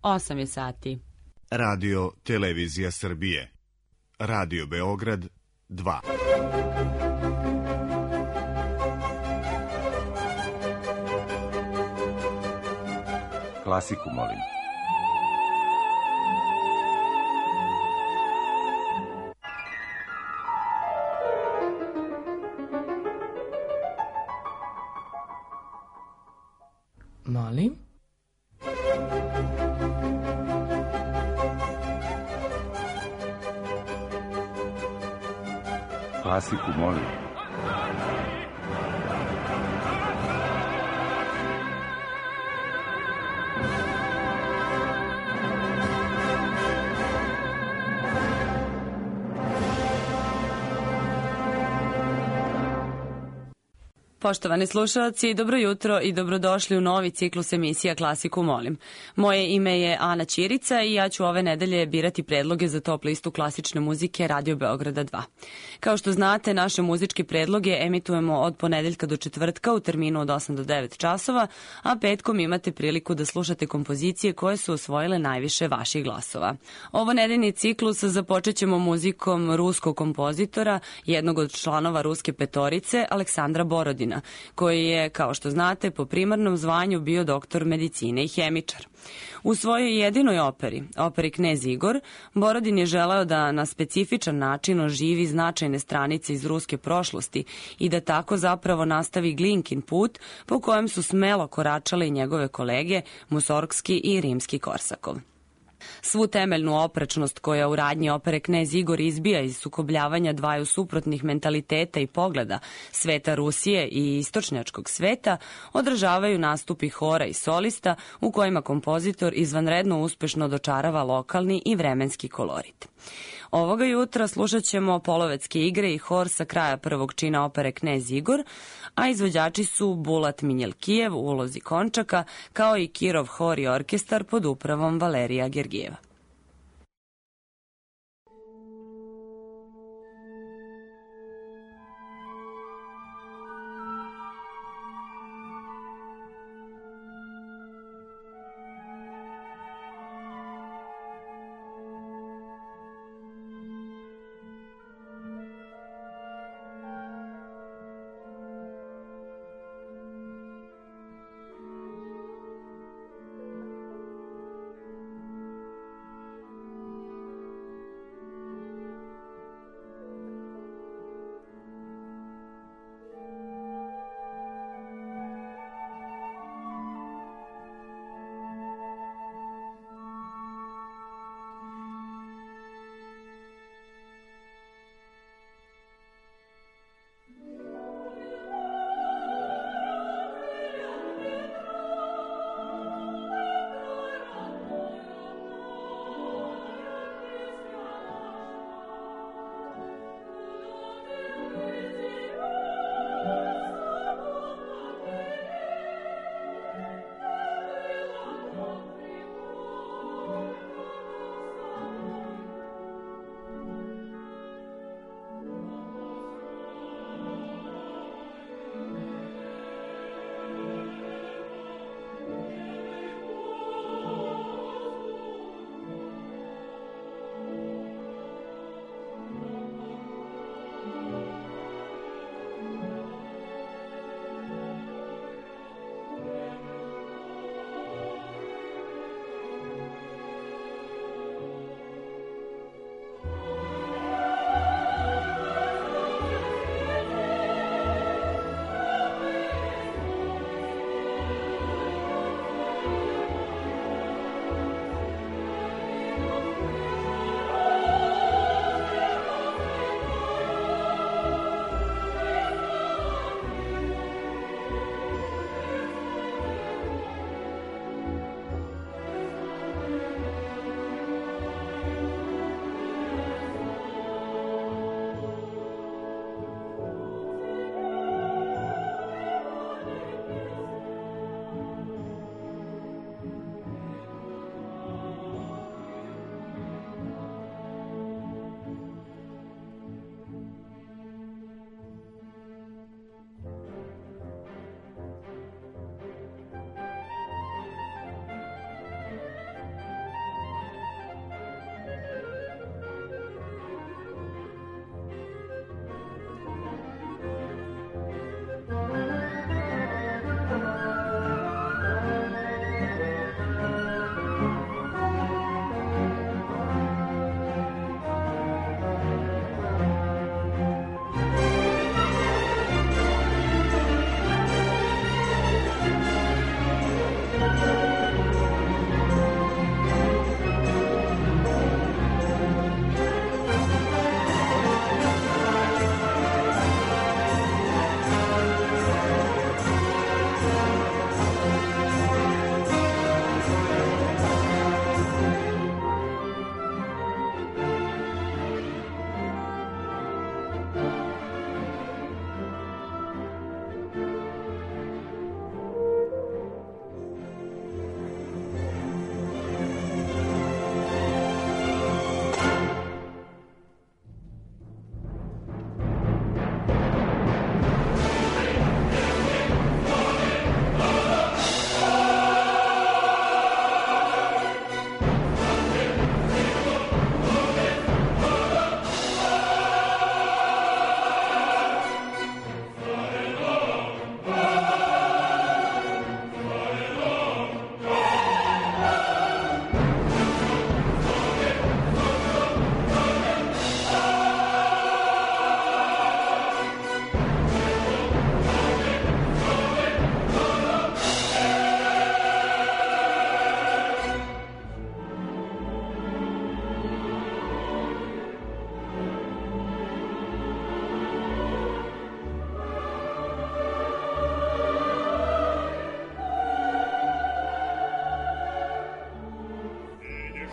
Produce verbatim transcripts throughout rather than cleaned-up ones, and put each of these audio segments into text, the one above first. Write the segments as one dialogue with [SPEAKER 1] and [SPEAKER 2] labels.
[SPEAKER 1] osam je sati.
[SPEAKER 2] Radio Televizija Srbije. Radio Beograd dva.
[SPEAKER 3] Klasiku molim.
[SPEAKER 4] Molim?
[SPEAKER 3] Klasiku molim.
[SPEAKER 1] Poštovani slušalci, dobro jutro i dobrodošli u novi ciklus emisija Klasiku molim. Moje ime je Ana Ćirica i ja ću ove nedelje birati predloge za top listu klasične muzike Radio Beograda dva. Kao što znate, naše muzičke predloge emitujemo od ponedeljka do četvrtka u terminu od osam do devet časova, a petkom imate priliku da slušate kompozicije koje su osvojile najviše vaših glasova. Ovo nedeljni ciklus započet ćemo muzikom ruskog kompozitora, jednog od članova Ruske petorice, Aleksandra Borodina, koji je, kao što znate, po primarnom zvanju bio doktor medicine i hemičar. U svojoj jedinoj operi, operi Knez Igor, Borodin je želeo da na specifičan način oživi značajne stranice iz ruske prošlosti i da tako zapravo nastavi Glinkin put po kojem su smelo koračale i njegove kolege Musorgski i Rimski Korsakov. Svu temeljnu oprečnost koja u radnji opere Knez Igor izbija iz sukobljavanja dvaju suprotnih mentaliteta i pogleda, sveta Rusije i istočnjačkog sveta, odražavaju nastupi hora i solista u kojima kompozitor izvanredno uspešno dočarava lokalni i vremenski kolorit. Ovoga jutra slušat ćemo Polovetske igre i hor sa kraja prvog čina opere Knez Igor, a izvođači su Bulat Minjelkijev u ulozi Končaka, kao i Kirov hor i orkestar pod upravom Valerija Gergijeva.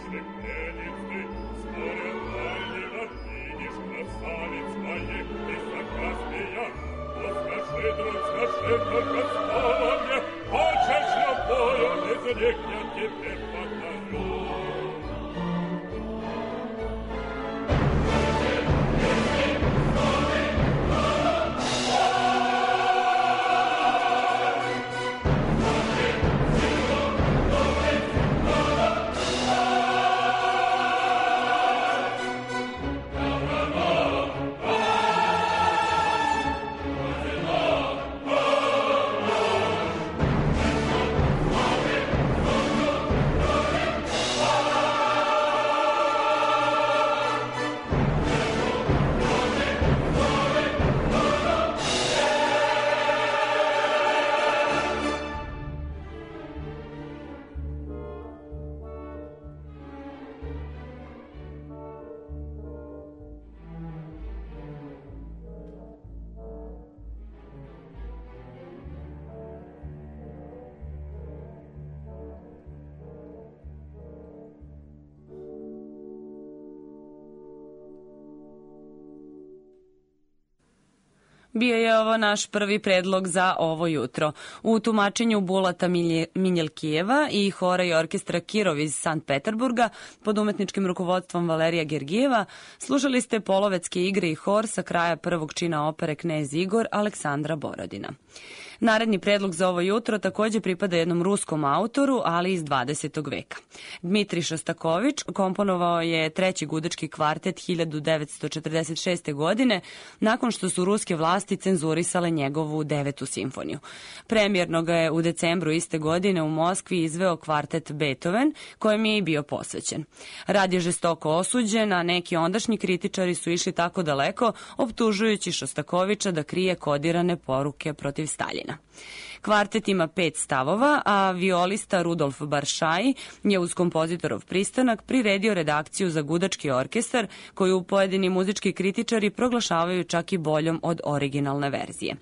[SPEAKER 1] Bio je ovo naš prvi predlog za ovo jutro. U tumačenju Bulata Minjelkijeva i hora i orkestra Kirov iz Sankt Peterburga pod umetničkim rukovodstvom Valerija Gergijeva slušali ste Polovetske igre i hor sa kraja prvog čina opere Knez Igor Aleksandra Borodina. Naredni predlog za ovo jutro takođe pripada jednom ruskom autoru, ali iz dvadesetog veka. Dmitrij Šostakovič komponovao je treći gudački kvartet hiljadu devetsto četrdeset šeste. godine, nakon što su ruske vlasti cenzurisale njegovu devetu simfoniju. Premijerno ga je u decembru iste godine u Moskvi izveo kvartet Beethoven, kojem je i bio posvećen. Rad je žestoko osuđen, a neki ondašnji kritičari su išli tako daleko, optužujući Šostakoviča da krije kodirane poruke protiv Staljina. Kvartet ima pet stavova, a violista Rudolf Baršaj je uz kompozitorov pristanak priredio redakciju za gudački orkestar, koju pojedini muzički kritičari proglašavaju čak i boljom od originalne verzije.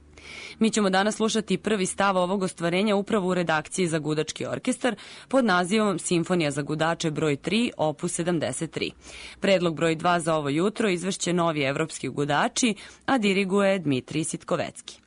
[SPEAKER 1] Mi ćemo danas slušati prvi stav ovog ostvarenja upravo u redakciji za gudački orkestar pod nazivom Simfonija za gudače broj tri, opus sedamdeset tri. Predlog broj dva za ovo jutro izvešće Novi evropski gudači, a diriguje Dmitrij Sitkovecki.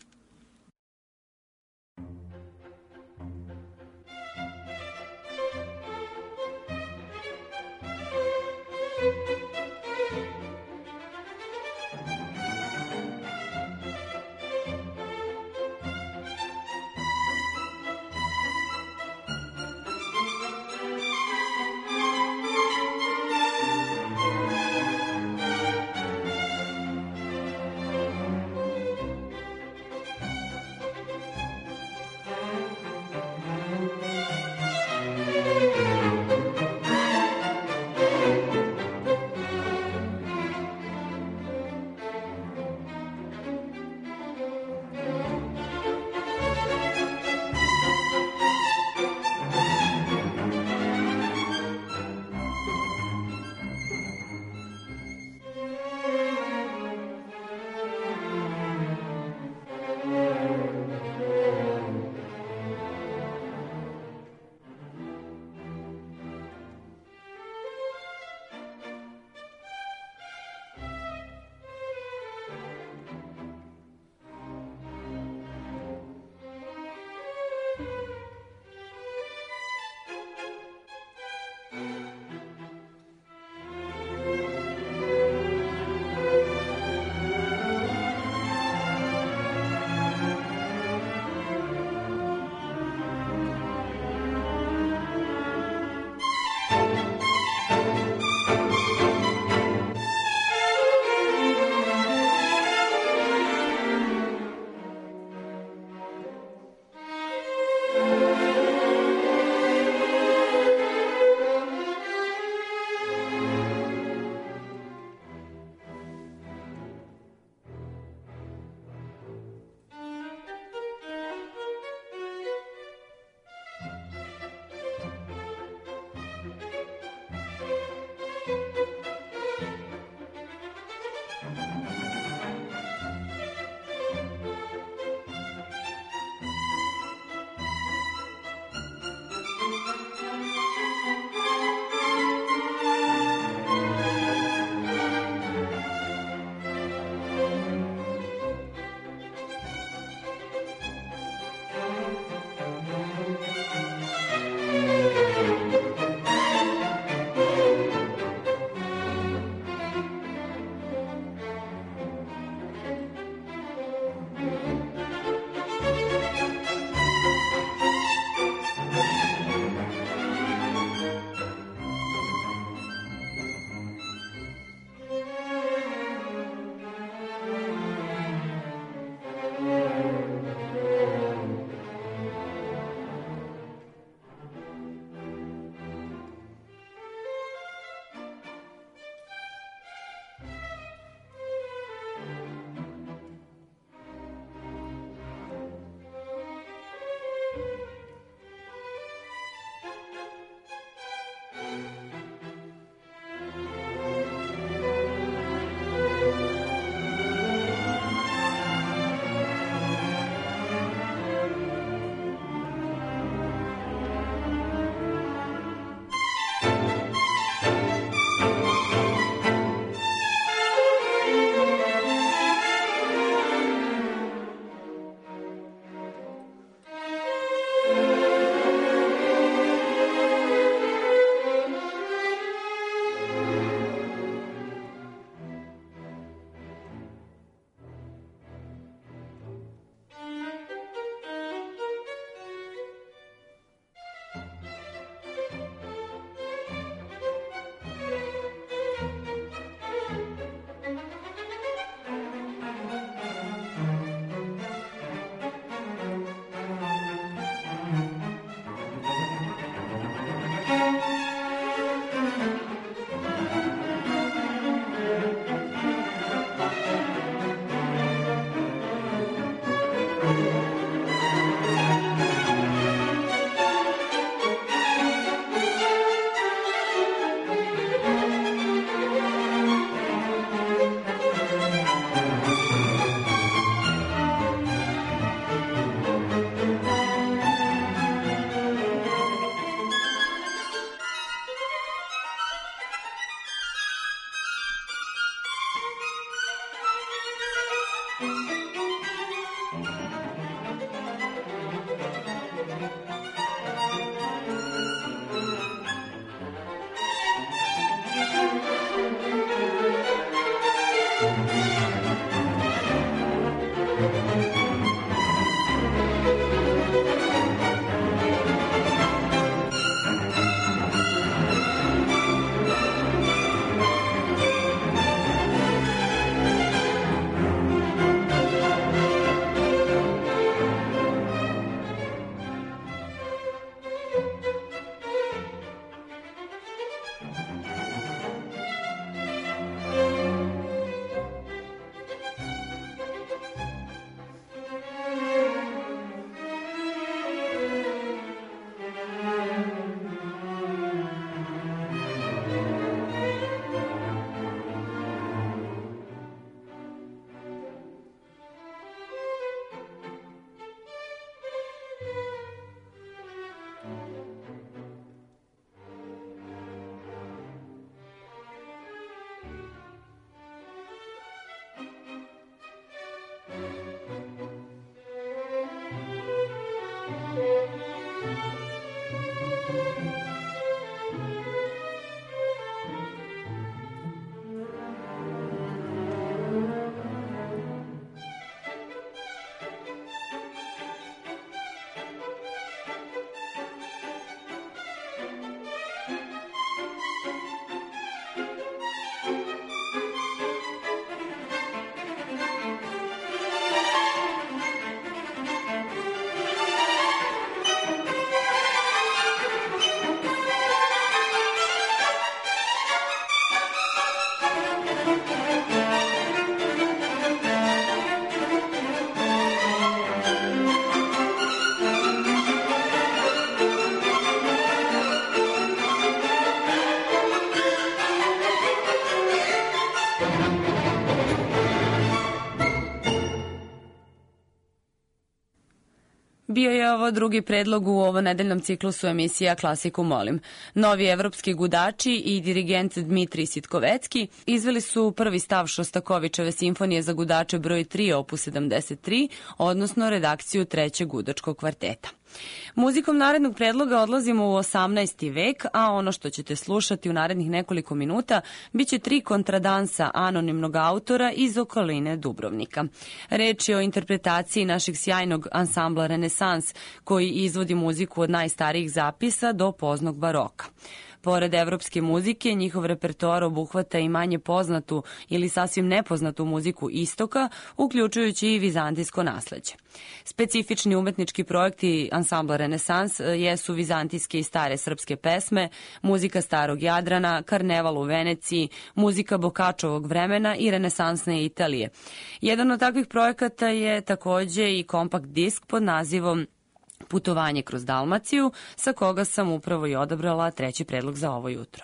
[SPEAKER 1] Bio je ovo drugi predlog u ovo nedeljnom ciklusu emisija Klasiku molim. Novi evropski gudači i dirigent Dmitrij Sitkovecki izveli su prvi stav Šostakovićeve simfonije za gudače broj tri opus sedamdeset tri, odnosno redakciju trećeg gudačkog kvarteta. Muzikom narednog predloga odlazimo u osamnaesti vek, a ono što ćete slušati u narednih nekoliko minuta biće tri kontradansa anonimnog autora iz okoline Dubrovnika. Reč je o interpretaciji našeg sjajnog ansambla Renesans, koji izvodi muziku od najstarijih zapisa do poznog baroka. Pored evropske muzike, njihov repertoar obuhvata i manje poznatu ili sasvim nepoznatu muziku istoka, uključujući i vizantijsko nasleđe. Specifični umetnički projekti ansambla Renesans jesu vizantijske i stare srpske pesme, muzika starog Jadrana, karneval u Veneciji, muzika Bokačovog vremena i renesansne Italije. Jedan od takvih projekata je takođe i kompakt disk pod nazivom Putovanje kroz Dalmaciju, sa koga sam upravo i odabrala treći predlog za ovo jutro.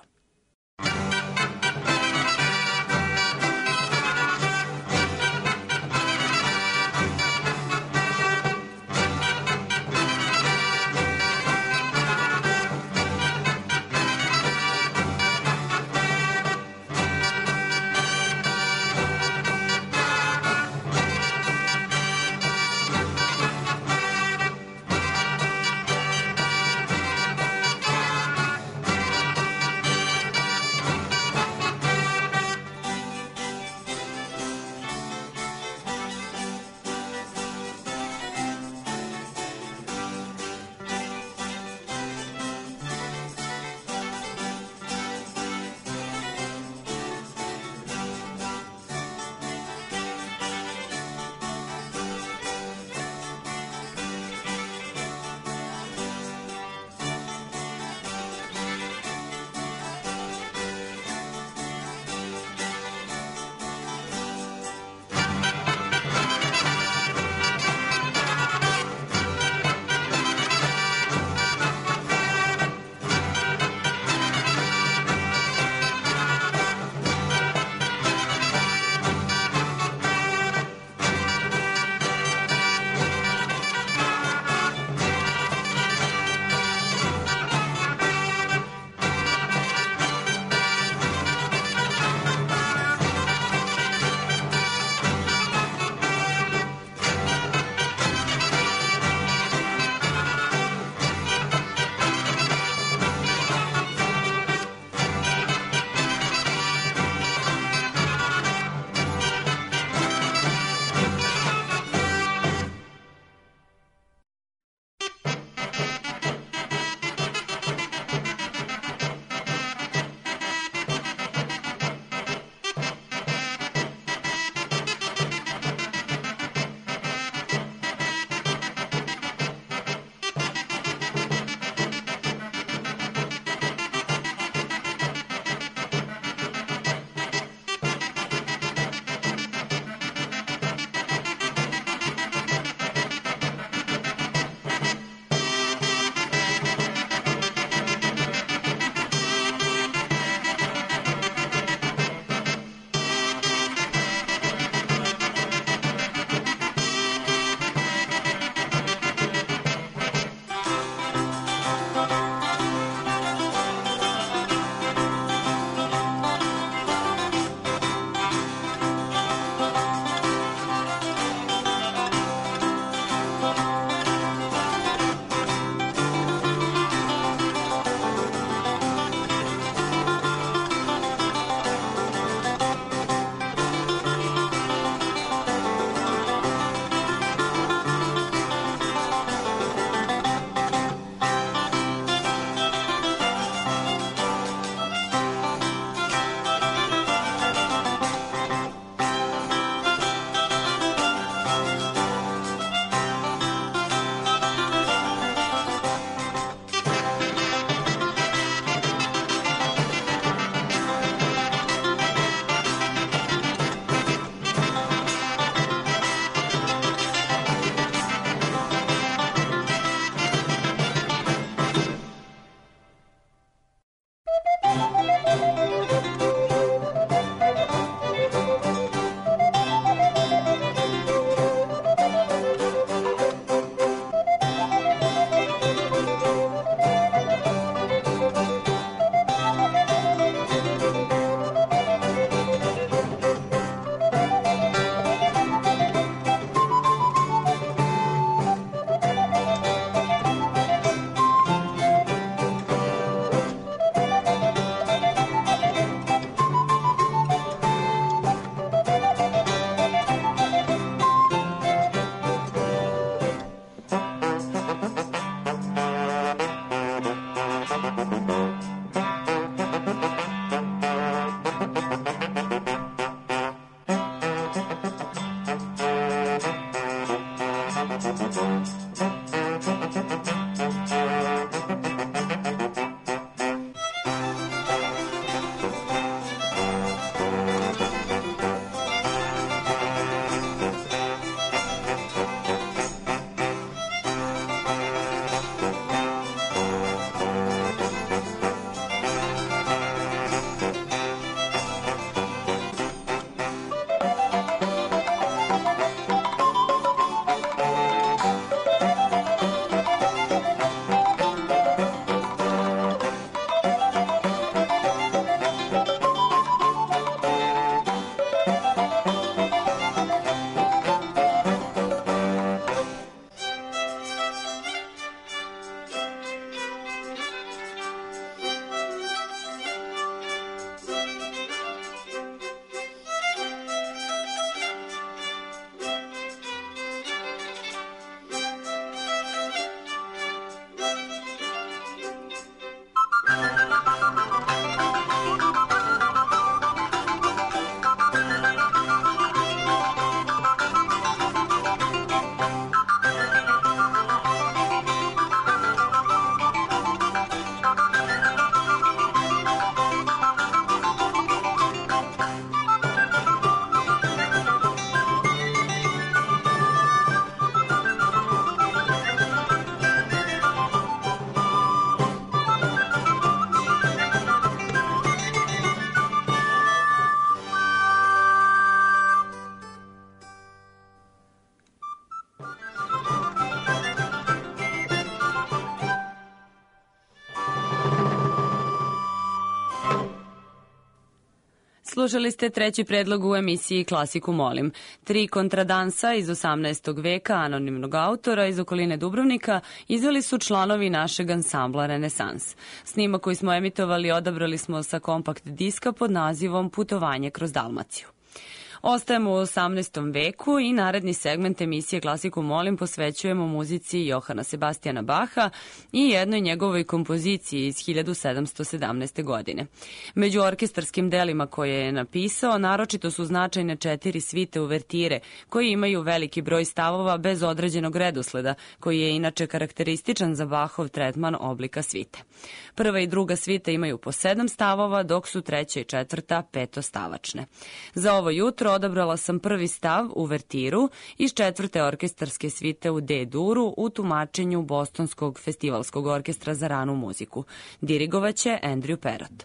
[SPEAKER 1] Slušali ste treći predlog u emisiji Klasiku molim. Tri kontradansa iz osamnaestog veka anonimnog autora iz okoline Dubrovnika izveli su članovi našeg ansambla Renesans. Snimak koji smo emitovali odabrali smo sa kompakt diska pod nazivom Putovanje kroz Dalmaciju. Ostajemo u osamnaestom veku i naredni segment emisije Klasiku molim posvećujemo muzici Johana Sebastijana Baha i jednoj njegovoj kompoziciji iz hiljadu sedamsto sedamnaeste. godine. Među orkestarskim delima koje je napisao naročito su značajne četiri svite uvertire koji imaju veliki broj stavova bez određenog redosleda koji je inače karakterističan za Bahov tretman oblika svite. Prva i druga svita imaju po sedam stavova dok su treća i četvrta petostavačne. Za ovo jutro odabrala sam prvi stav, uvertiru, iz četvrte orkestarske svite u D-duru u tumačenju Bostonskog festivalskog orkestra za ranu muziku. Dirigovaće Andrew Perrott.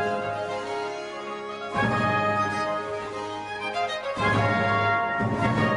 [SPEAKER 3] Thank you.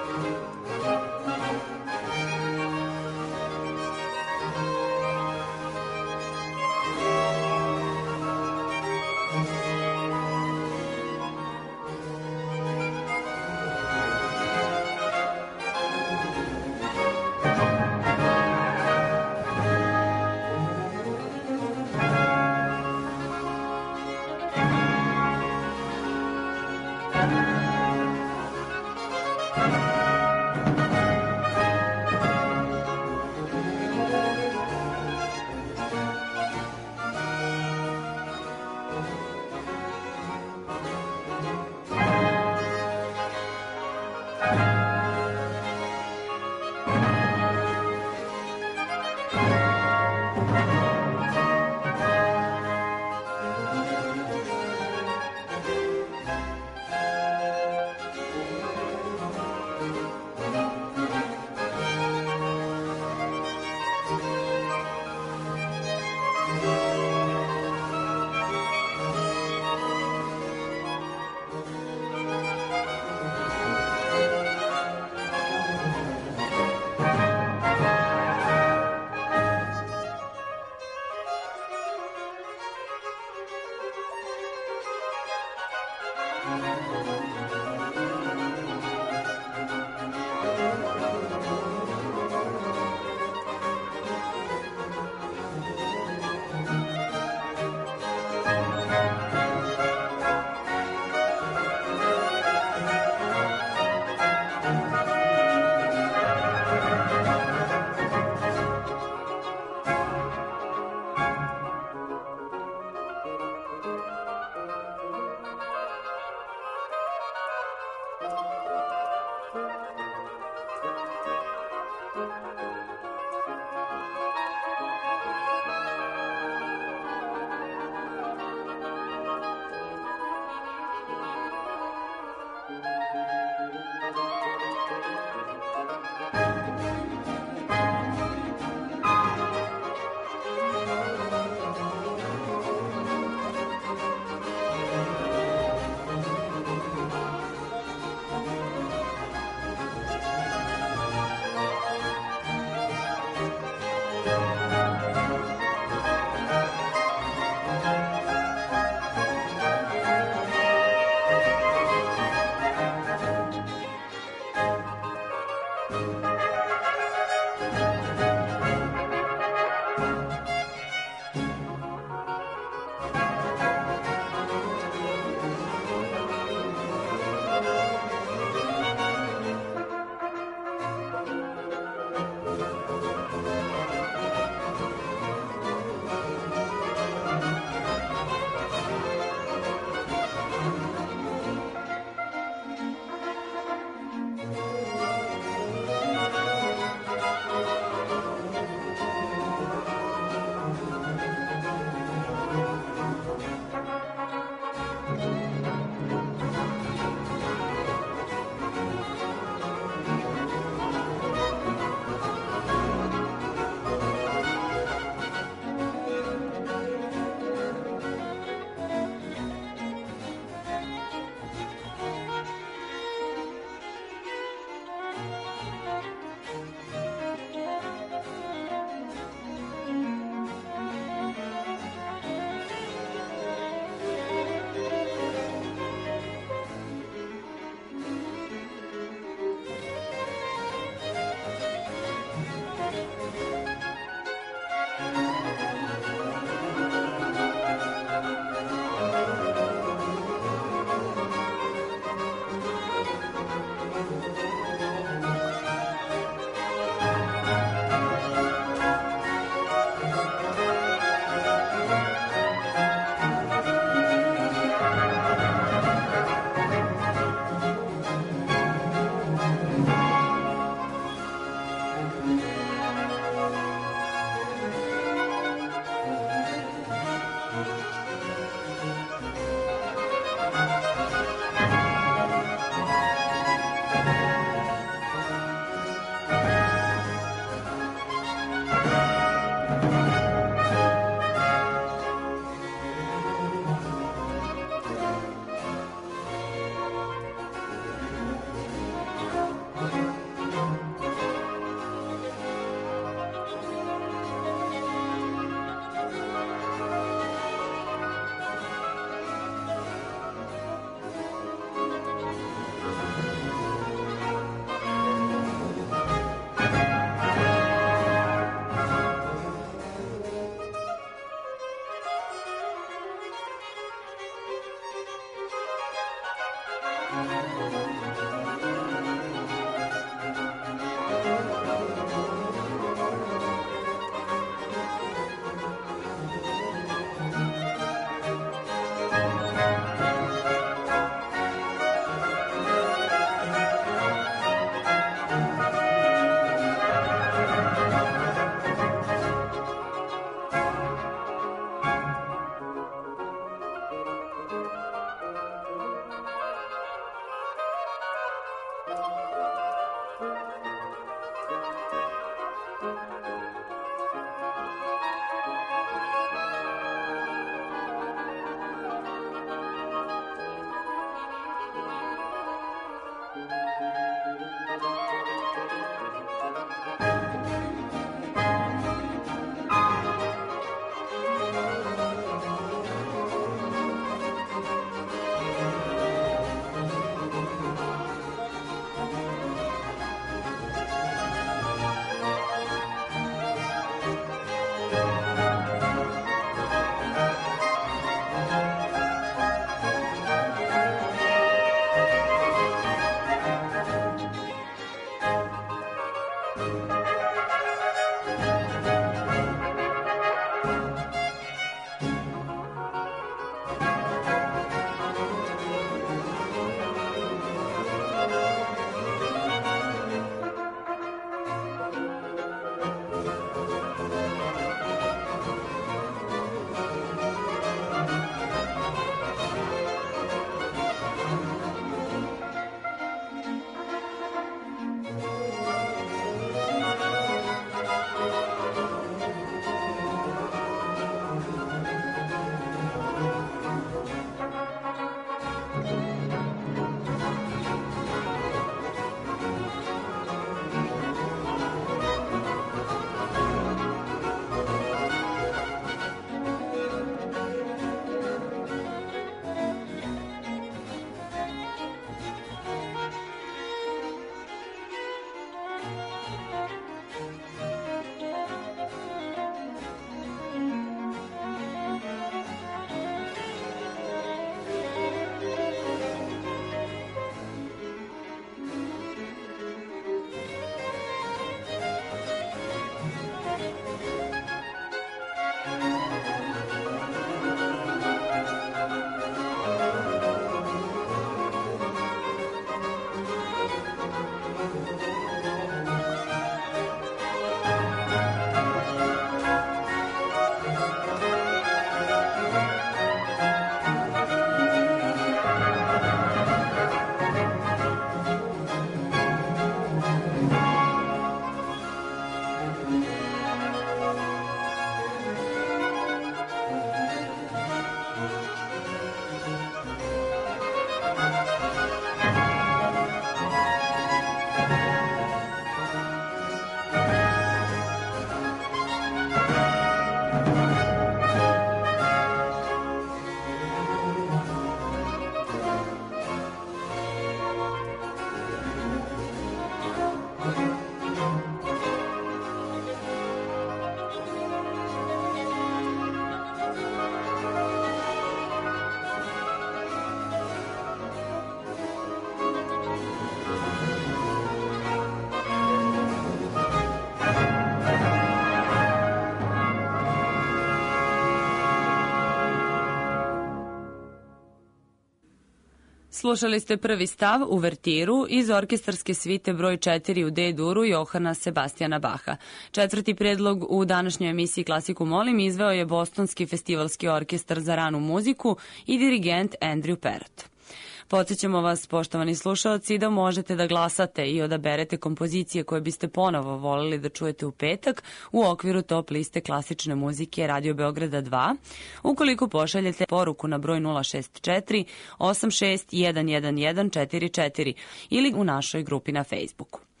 [SPEAKER 1] Slušali ste prvi stav, uvertiru, iz orkestarske svite broj četiri u D-duru Johana Sebastijana Baha. Četvrti predlog u današnjoj emisiji Klasiku molim izveo je Bostonski festivalski orkestar za ranu muziku i dirigent Andrew Parrott. Podsjećamo vas, poštovani slušalci, da možete da glasate i odaberete kompozicije koje biste ponovo voleli da čujete u petak u okviru top liste klasične muzike Radio Beograda dva, ukoliko pošaljete poruku na broj nula šest četiri osam šest jedan jedan jedan četiri četiri ili u našoj grupi na Facebooku.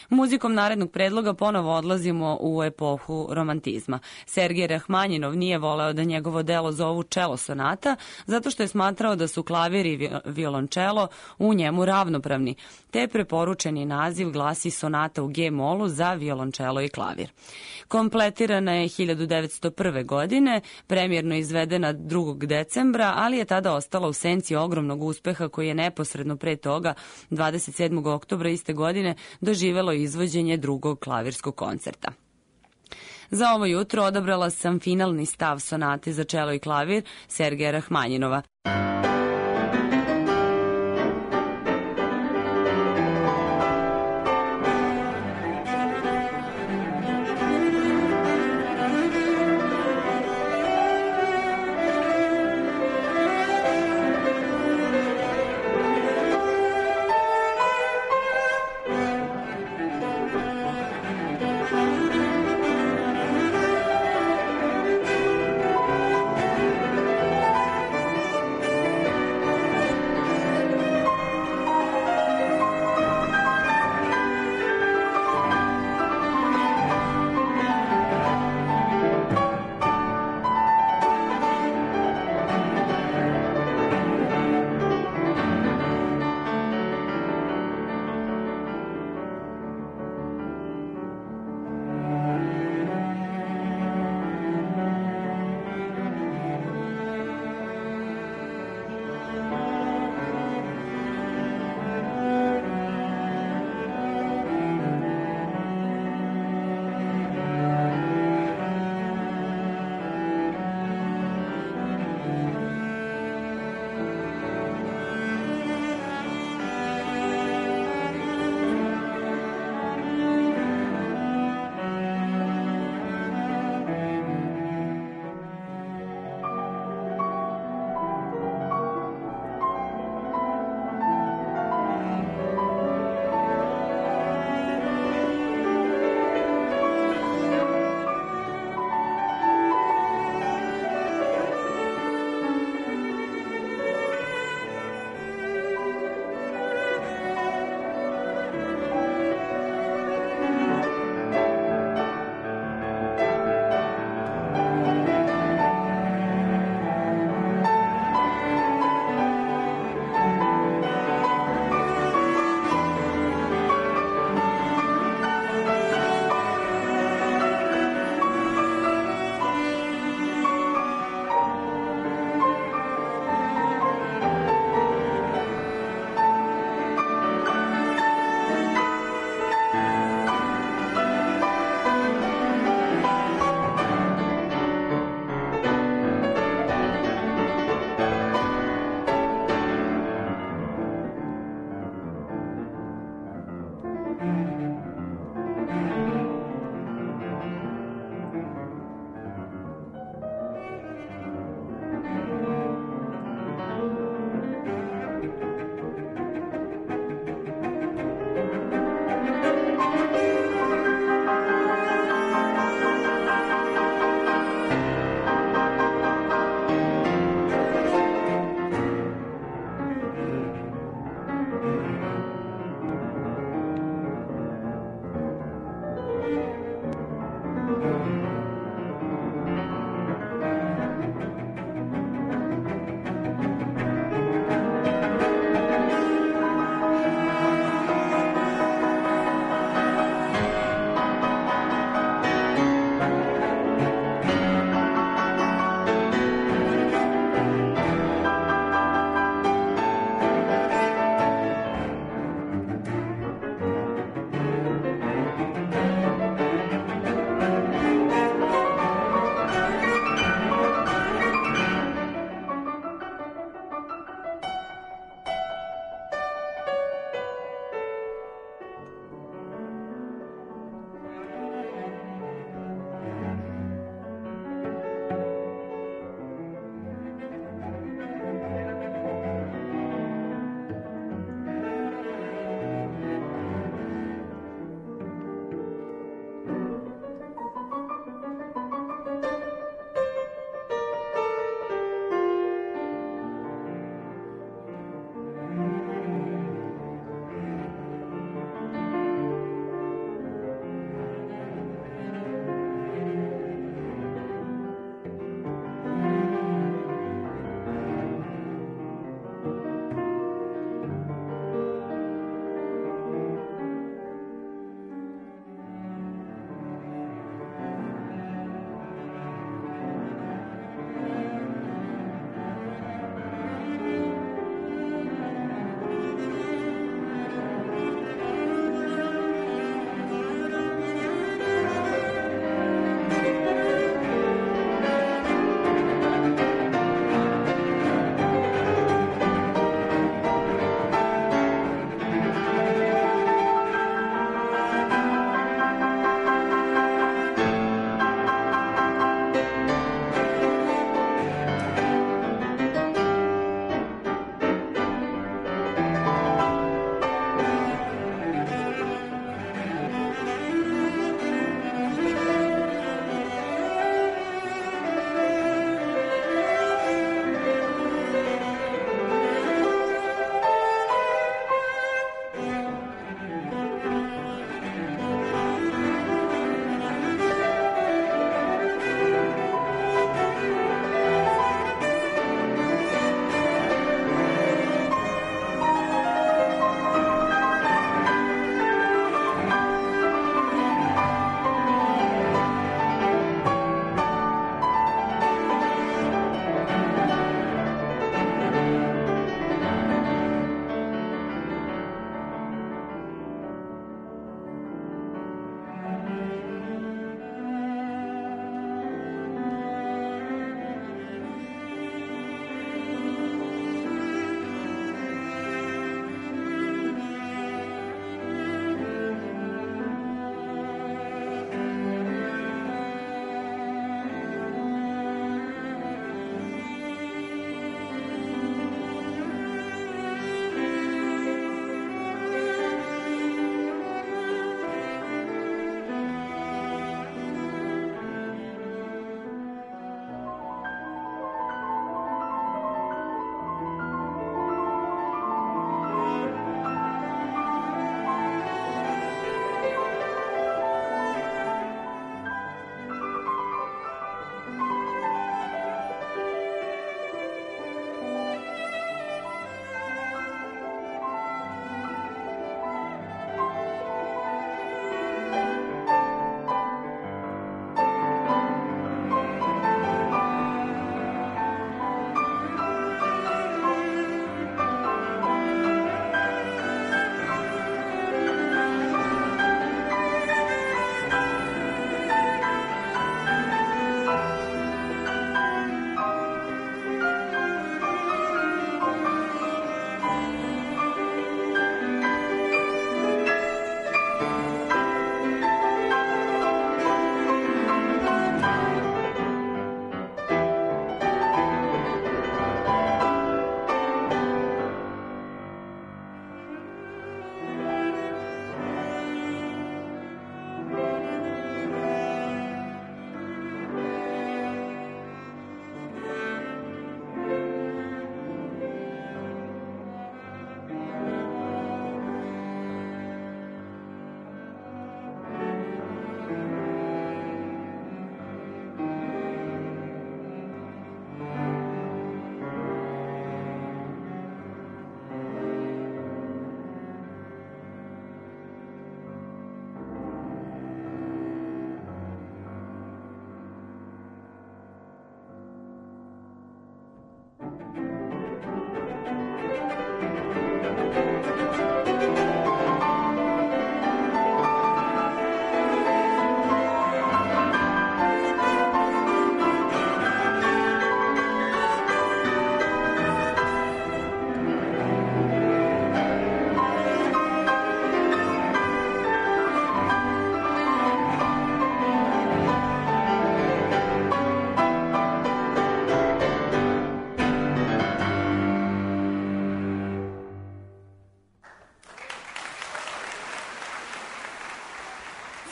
[SPEAKER 1] Muzikom narednog predloga ponovo odlazimo u epohu romantizma. Sergej Rahmanjinov nije voleo da njegovo delo zovu čelo sonata, zato što je smatrao da su klavir i violončelo u njemu ravnopravni, te preporučeni naziv glasi sonata u G-molu za violončelo i klavir. Kompletirana je hiljadu devetsto prve. godine, premijerno izvedena drugog decembra, ali je tada ostala u senci ogromnog uspeha koji je neposredno pre toga, dvadeset sedmog oktobra iste godine, doživelo izvođenje drugog klavirskog koncerta. Za ovo jutro odabrala sam finalni stav sonate za čelo i klavir Sergeja Rahmanjinova.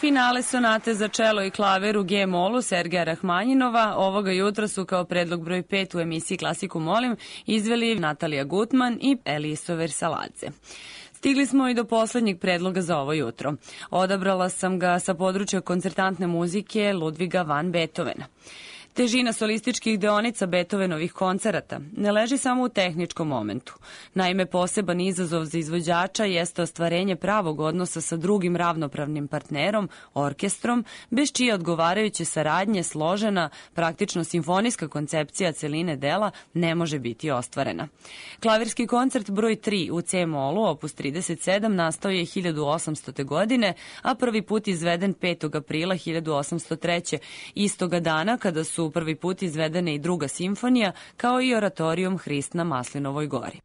[SPEAKER 1] Finale sonate za čelo i klaver u G-molu Sergeja Rahmanjinova ovoga jutra su kao predlog broj pet u emisiji Klasiku molim izveli Natalija Gutman i Eliso Versaladze. Stigli smo i do poslednjeg predloga za ovo jutro. Odabrala sam ga sa područja koncertantne muzike Ludviga van Beethovena. Težina solističkih deonica Beethovenovih koncerata ne leži samo u tehničkom momentu. Naime, poseban izazov za izvođača jeste ostvarenje pravog odnosa sa drugim ravnopravnim partnerom, orkestrom, bez čije odgovarajuće saradnje složena, praktično simfonijska koncepcija celine dela ne može biti ostvarena. Klavirski koncert broj tri u C-molu, opus trideset sedam, nastao je hiljadu osamstote. godine, a prvi put izveden petog aprila hiljadu osamsto treće. istoga dana kada su prvi put izvedene i druga simfonija, kao i oratorijum Hrist na Maslinovoj gori.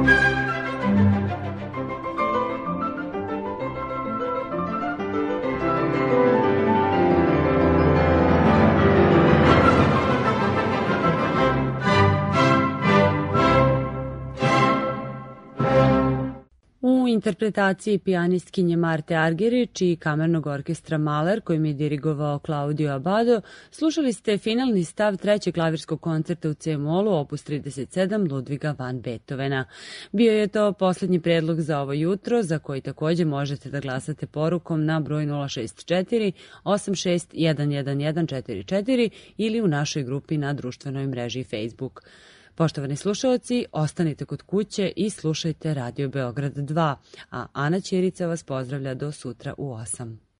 [SPEAKER 1] U interpretaciji pijanistkinje Marte Argerić i kamernog orkestra Mahler, kojim je dirigovao Claudio Abbado, slušali ste finalni stav trećeg klavirskog koncerta u C-molu, opus trideset sedam Ludviga van Beethovena. Bio je to posljednji predlog za ovo jutro, za koji takođe možete da glasate porukom na broj nula šest četiri osam šest jedan jedan jedan četiri četiri ili u našoj grupi na društvenoj mreži Facebook. Poštovani slušaoci, ostanite kod kuće i slušajte Radio Beograd dva, a Ana Ćirica vas pozdravlja do sutra u osam.